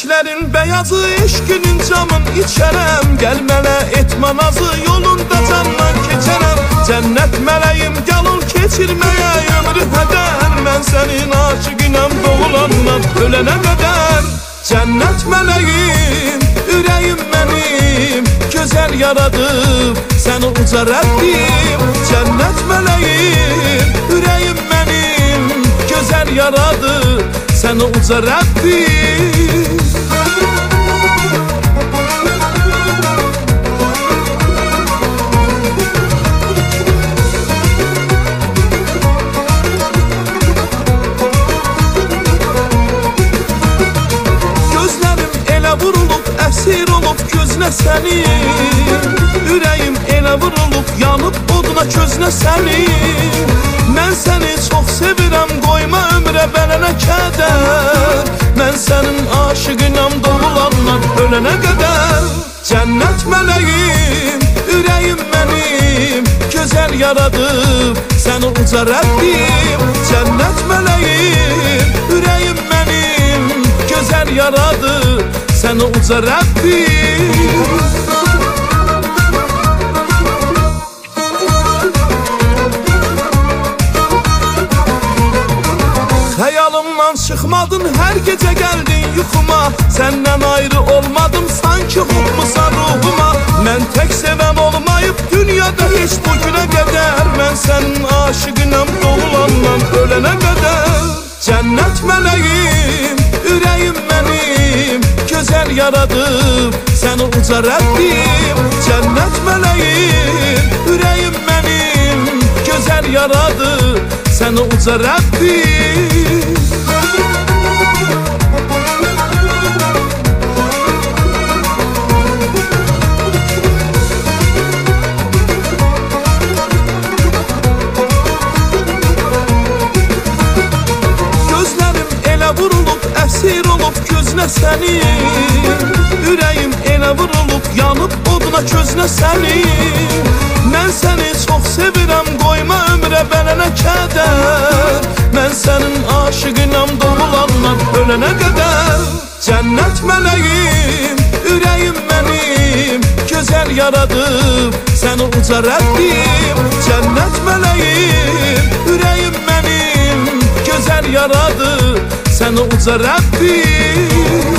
Çiçəklərin bəyazı, eşqinin camın içərəm. Gəl mənə etmə nazı, yolunda candan keçərəm. Cənnət mələyim, gəl ol keçirməyə ömrü hədər. Mən sənin aşıqinəm doğulandan ölənə qədər. Cənnət mələyim, ürəyim mənim, gözəl yaradıb səni uca Rəbbim. Cənnət mələyim, ürəyim mənim, gözəl yaradıb səni uca Rəbbim. Gözlərim elə vurulub, əsir olub gözünə sənin. Ürəyim elə vurulub, yanıb oduna közünə sənin. Mən səni çox sevirəm, qoyma ömrə bələnə kədər. Mən sənin aşıqinəm doğulandan ölənə qədər. Cənnət mələyim, ürəyim mənim, gözəl yaradıb səni uca Rəbbim. Cənnət mələyim, ürəyim mənim, gözəl yaradıb səni uca Rəbbim. Xəyalımdan çıxmadın, hər gecə gəldin yuxuma. Səndən ayrı olmadım, sanki hopmusan ruhuma. Mən tək sevən olmayıb dünyada heç bu günə qədər. Mən sənin aşıqinəm doğulandan ölənə qədər. Cənnət mələyim, ürəyim mənim, gözəl yaradıb səni uca Rəbbim. Cənnət mələyim, ürəyim mənim, gözəl yaradıb səni uca Rəbbim. Gözlərim elə vurulub, əsir olub gözünə sənin. Ürəyim elə vurulub, yanıb oduna közünə sənin. Mən səni çox sevirəm, qoyma ömrə bələnə kədər. Mən sənin aşıqinəm doğulandan ölənə qədər. Cənnət mələyim, ürəyim mənim, gözəl yaradıb səni uca Rəbbim. Cənnət mələyim, ürəyim mənim, gözəl yaradıb səni uca Rəbbim.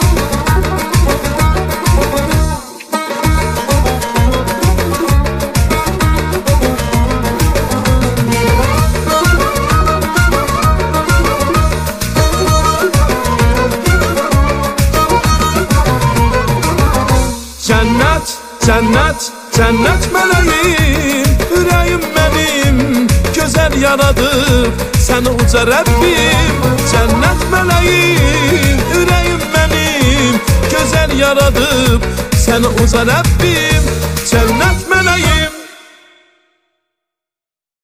Cənnət, cənnət, cənnət mələyim, ürəyim mənim, gözəl yaradıb səni uca Rəbbim. Cənnət mələyim, ürəyim mənim, gözəl yaradıb səni uca Rəbbim.